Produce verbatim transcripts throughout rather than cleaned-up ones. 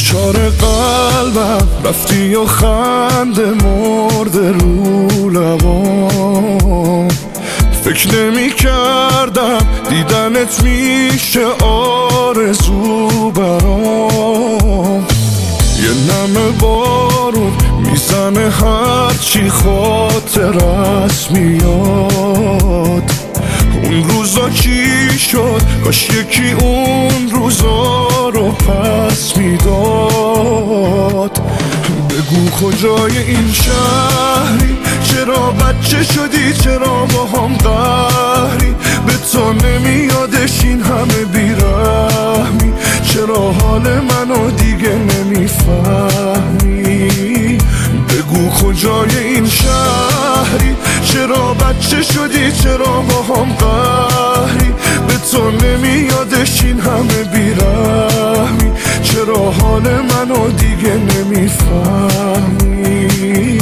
دچار قلبم رفتی و خنده مرده رو لبام. فکر نمی کردم دیدنت میشه آرزو برام. یه نم بارون میزنه هرچی خاطرت میاد. اون روزا چی شد؟ کاش یکی اون روزا رو پس میداد. بگو کجای این شهری؟ چرا بچه شدی؟ چرا با هم قهری؟ به تو نمیادش این همه بیرحمی؟ چرا حال منو دیگه نمیفهمی؟ بگو کجای این شهری؟ چرا بچه شدی؟ چرا با هم قهری؟ به تو نمیادش این همه بیرحمی؟ چرا حال منو دیگه نمیفهمی؟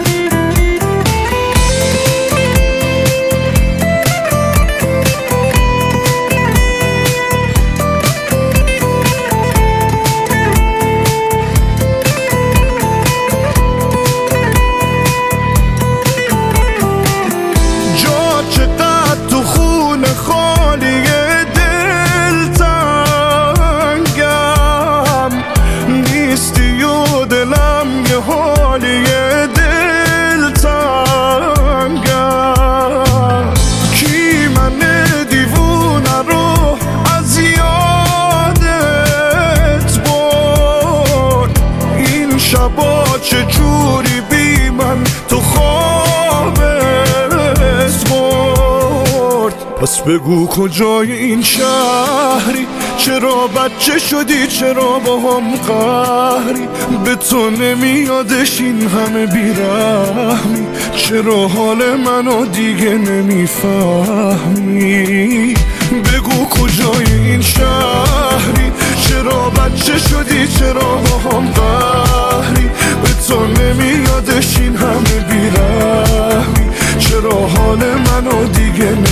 حالی دل تنگم. کی من دیوونه رو از یادت برد؟ این شبا چجوری بی من تو خوابت برد؟ پس بگو کجای این شهری؟ چرا بچه شدی؟ چرا با هم قهری؟ به تو نمیادش این همه بیرحمی؟ چرا حال منو دیگه نمیفهمی؟ بگو کجای این شهری؟ چرا بچه شدی؟ چرا با هم قهری؟ به تو نمیادش این همه بیرحمی؟ چرا حال منو دیگه نمیفهمی؟